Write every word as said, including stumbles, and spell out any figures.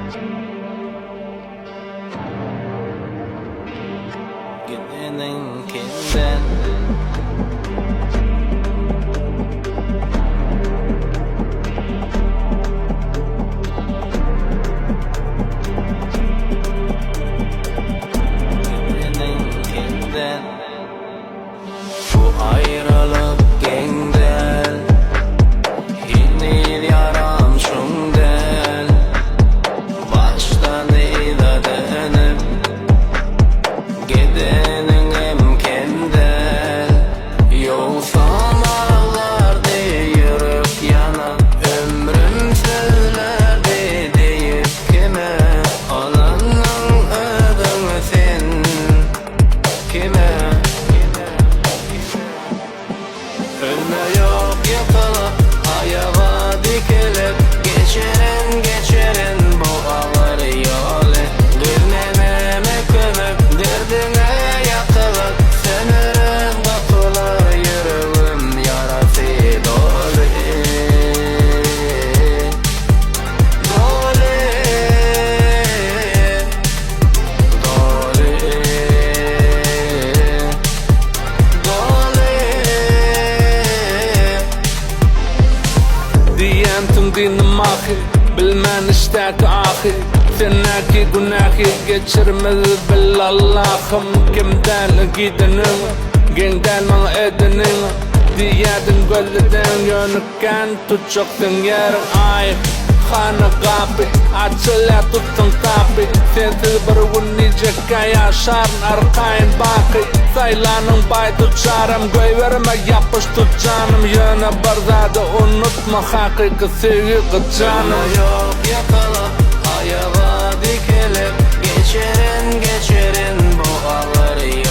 Gidenin kimden? Gidenin kimden? Bu ayrılık gengden, hinil yaram şungden. Baştan ila dönüp gidenin emkenden. Yoksa ağlardı yürüp yana, ömrüm sözlerdi deyip kime? Ananın ödün sen kime? Ölme yok yıkılıp ayağa dikilip, geçerin geçerin bu ağır yolu. Gülmememe kömüp derdine yakılıp, sönürüm kapılar yüreğim yarası dolu. Dolu, dolu, dolu. Diyentim dinim ahi, bilmen iştaki ahi. Senaki günahi geçirmez bilallahım. Kimden gidenim, genden bana edenim. Diyedin gölden yönükken tutçuktun yerin ay. Khana kapı, açıla tuttun kapı. Sensiz bir unicek yaşarın arkayın bakı. Saylanın bay tutçarım, göy verme yapış tut canım. Yöne barzadı unutma hakiki sevgi canım. Yok yakalıp ayağa dikilip, geçerin geçerin bu ağır